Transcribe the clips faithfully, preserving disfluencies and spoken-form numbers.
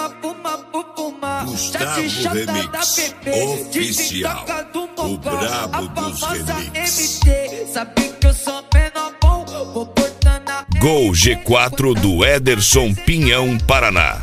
fuma, fuma, fuma. Gustavo Remix Oficial, o brabo dos remix. Sabe que eu sou menor bom, vou cortando a Gol G quatro do Ederson Pinhão, Paraná.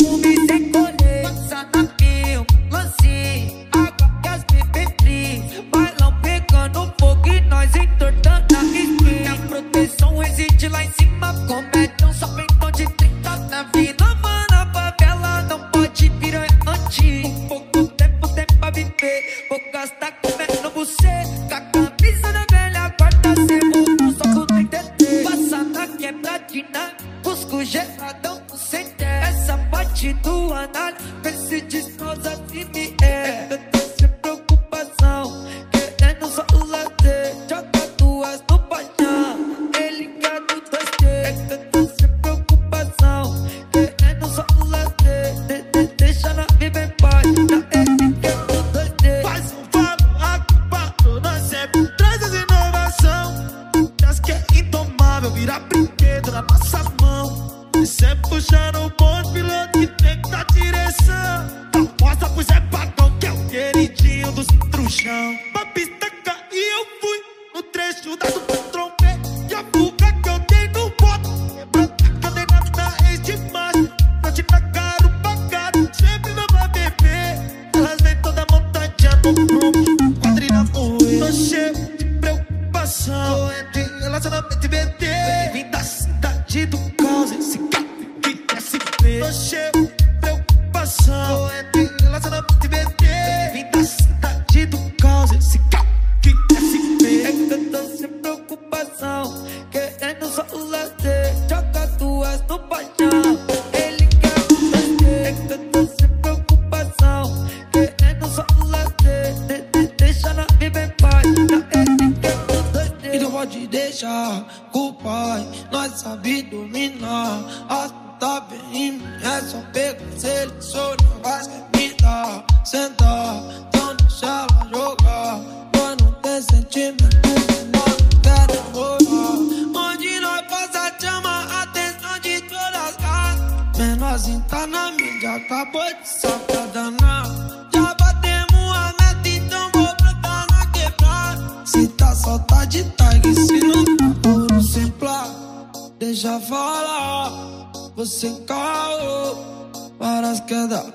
Lá em cima, comédia, só peitão de trinta na vida, mano, a favela não pode virar antes. Um pouco tempo tem pra viver, vou gastar comendo você. Com a camisa da velha guarda, sebo, só com trinta e três. Passa na quebradina, busco geradão com cem. Essa parte do anal, vê se destroça se me é. Eu tô sem preocupação, querendo só o lazer. Joga duas no paixão, ele quer do dois T. Eu tô sem preocupação, querendo só o lazer. De, de, deixa na viver em paz, já ele quer do dois T. Faz um favor, ocupado, nós sempre traz as inovação. Das que é indomável, vira brinquedo na nossa mão. E sempre puxando o bonde, piloto que tem que dar direção. Então mostra pro Zé Pagão que é o queridinho dos truchão. Pra pista cair eu fui no trecho da do trompete. E a fuga que eu dei no boto, quebrando que eu dei na, na ex de macho. Pra te pagar o pagado, sempre não vai beber. Elas vêm toda montanhando no prumo, quadrilha moer. Tô cheio de preocupação, tô entre relacionamento e B T. Vim da cidade do caos, esse cara que quer se ver. Tô cheio de preocupação, tô entre relacionamento e B T. Vim da cidade do caos, esse cara que quer se ver. É que eu tô sem preocupação, querendo só o lazer. Joga duas no paixão, ele quer o lazer. É que eu tô sem preocupação, querendo só o lazer. De, de, deixa na viver em paz, já ele quer o lazer. E não pode deixar com o pai, nós sabe dominar. As puta bem em mim, é só pegar, selecionar. Vai me dar, sentar, então deixa ela jogar. Quando tem sentimento, nós não quer demorar. Onde nós passa, chama a atenção de todas as casas. Menorzinho tá na mídia, acabou de sacar danar. Já batemos a meta, então vou brotar na quebrada. Se tá solta de tag, se não tá ouro sem placa. Deixa falar, você caô, várias quedas,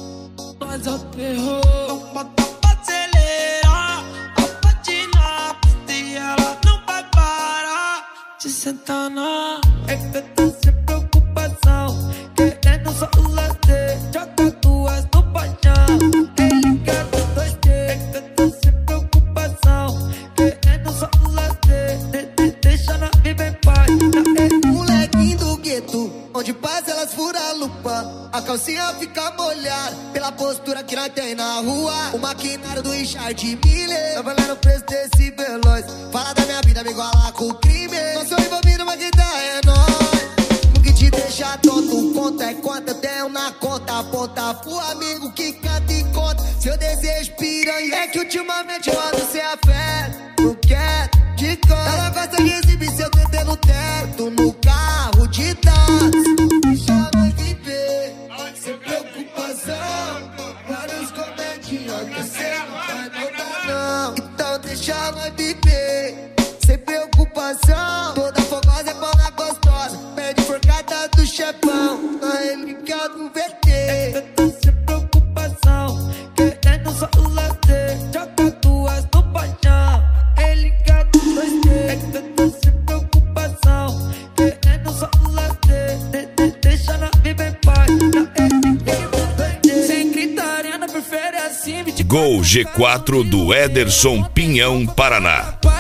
nós é o terror. Então bota pra acelerar, a patinar, e ela não vai parar de sentar na. É que eu tô sem preocupação, querendo só o lazer. Joga duas no paixão, ele quer do dois T. É que eu tô sem preocupação, querendo só o lazer. De, de, deixa na viver em paz, já ele. Molequinho do gueto, onde passa elas furam a lupa. A calcinha fica molhada pela postura que nós tem na rua. O maquinário do Richard Miller, tá valendo o preço desse veloz. Fala da minha vida, me iguala com o crime. Não sou envolvido, mas quem tá é nóis. O que te deixa tonto, conta é quanto eu tenho na conta. Aponta pro amigo que canta e conta seu desejo piranha. É que ultimamente eu ando sem afeto, não quero de conta. Ela gosta de exibir seu T T no teto, no carro de táxi. Deixa nós viver, sem preocupação. Vários comediantes que cê não vai notar não. Então deixa nós viver, sem preocupação. Toda fogosa é bola gostosa, pede forcada do chefão. Na relíquia do V T. É que eu tô sem preocupação, querendo só o lazer. Joga duas no paixão, ele quer do dois T. É que eu tô sem preocupação, querendo só o lazer. De, de, deixa na viver em paz, já ele quer do dois T. Sem gritaria, não prefere assim. Gol G quatro do Ederson Pinhão, Paraná.